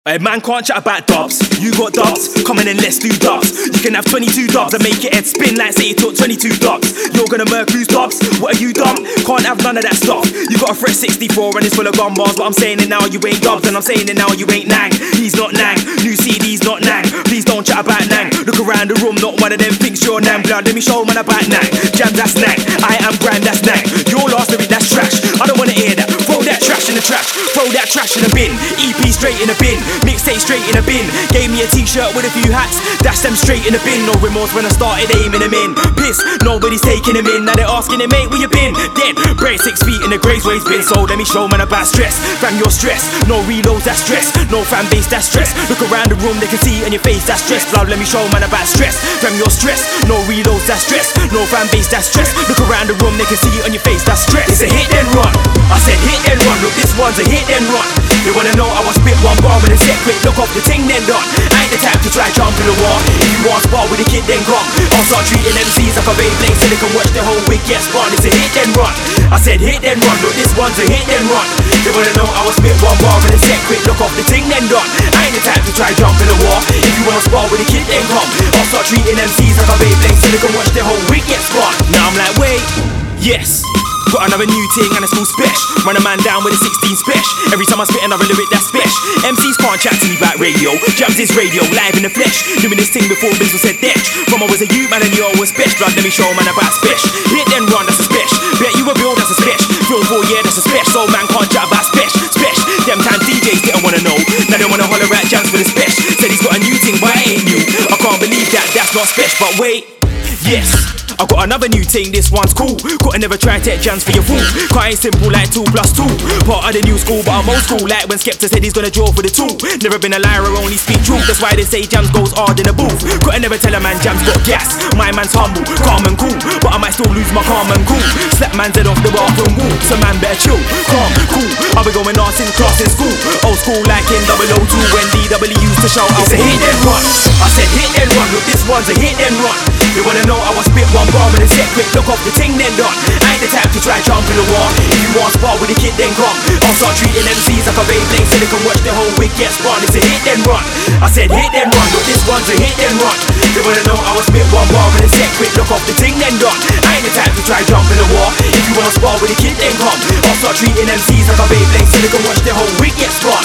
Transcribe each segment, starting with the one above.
A man can't chat about dubs. You got dubs, come in and let's do dubs. You can have 22 dubs and make your head spin like say you took 22 dubs. You're gonna murk who's dubs? What are you dumb? Can't have none of that stuff. You got a fresh 64 and it's full of gun bars, but I'm saying it now, you ain't dubs, and I'm saying it now, you ain't Nang. He's not Nang, new CD's not Nang. Please don't chat about Nang. Look around the room, not one of them thinks you're Nang. Blood, let me show man about Nang. Jam, that's Nang. I am Grand, that's Nang. Your last lyric, that's trash. I don't wanna hear that. Throw that trash in the trash. Throw that trash in the bin. EP straight in the bin. Mixtape straight in the bin. Gave me a t-shirt with a few hats. Dash them straight in the bin. No remorse when I started aiming them in. Piss, nobody's taking them in. Now they're asking him, mate, where you been? Dead, braid 6 feet in the grave's where he's been. So let me show man about stress. Fam, you're stressed. No reloads, that's stress. No fan base, that's stress. Look around the room, they can see it on your face, that's stress. Blood, let me show man about stress. Fam, you're stressed. No reloads, that's stress. No fan base, that's stress. Look around the room, they can see it on your face, that's stress. It's a hit then run. I said hit then run. Look, this one's a hit then run. They wanna know I was spit one bar with a set quick. Look off the ting then done. I ain't the type to try jump in the wall. If you want spar with a kid then come. I'll start treating MCs like a Beyblade so they can watch the whole week get spun. It's a hit then run. I said hit then run. Look, this one's a hit then run. They wanna know I was spit one bar with a set quick. Look off the ting then done. I ain't the type to try jump in the wall. If you wanna spar with a kid then come. I'll start treating MCs like a Beyblade so they can watch the whole week get spun. Now I'm like, wait, yes. Got another new ting and it's all special. Run a man down with a 16 special. Every time I spit another lyric that's special. MCs can't chat to me about radio. Jams is radio, live in the flesh. Doing this thing before Bizzle said Detch. From I was a youth man and you was special. Blood, let me show man about special. Hit then run, that's a special. Bet you a bill, that's a special. Film for yeah, that's a special. So man can't chat about special. Special. Them time DJs didn't wanna know. Now they wanna holler at Jams for the special. Said he's got a new ting but it ain't new. I can't believe that, that's not special. But wait, yes, I got another new thing, this one's cool. Could've never tried to take Jams for your fool. Cause I ain't simple like 2 plus 2. Part of the new school, but I'm old school. Like when Skepta said he's gonna draw for the 2. Never been a liar, only speak truth. That's why they say Jams goes hard in the booth. Could've never tell a man Jams got gas. My man's humble, calm and cool. But I might still lose my calm and cool. Slap man's head off the bathroom wall. So man better chill, calm, cool. I'll be going on since class in school. Old school like in 002 when DW used to shout out. It's a hit then run. I said hit then run. Look, this one's a hit then run. They wanna know I was spit one bar with a set quick. Look off the ting then done. I ain't the type to try jump in the wall. If you want spar with a kid then come. I'll start treating MCs like a Beyblade so they can watch the whole week get spun. It's a hit then run. I said hit then run. Look, this one's a hit then run. They wanna know I was spit one bar with a set quick. Look off the ting then done. I ain't the type to try jump in the wall. If you wanna spar with a kid then come. I'll start treating MCs like a Beyblade so they can watch the whole week get spun.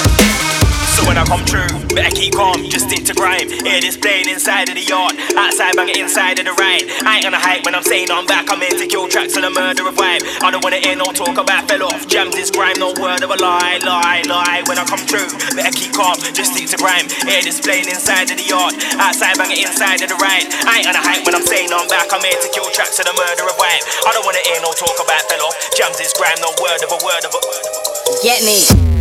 So when I come true, better keep calm, just stick to grime. Hear this playing inside of the yard, outside banging inside of the ride. I ain't gonna hype when I'm saying I'm back, I'm here to kill tracks and a murder of vibe. I don't wanna hear no talk about fell off, Jams is grime, no word of a lie. When I come true, better keep calm, just stick to grime. Hear this playing inside of the yard, outside banging inside of the ride. I ain't gonna hype when I'm saying I'm back, I'm here to kill tracks and a murder of vibe. I don't wanna hear no talk about fell off, Jams is grime, no word of a. Get me.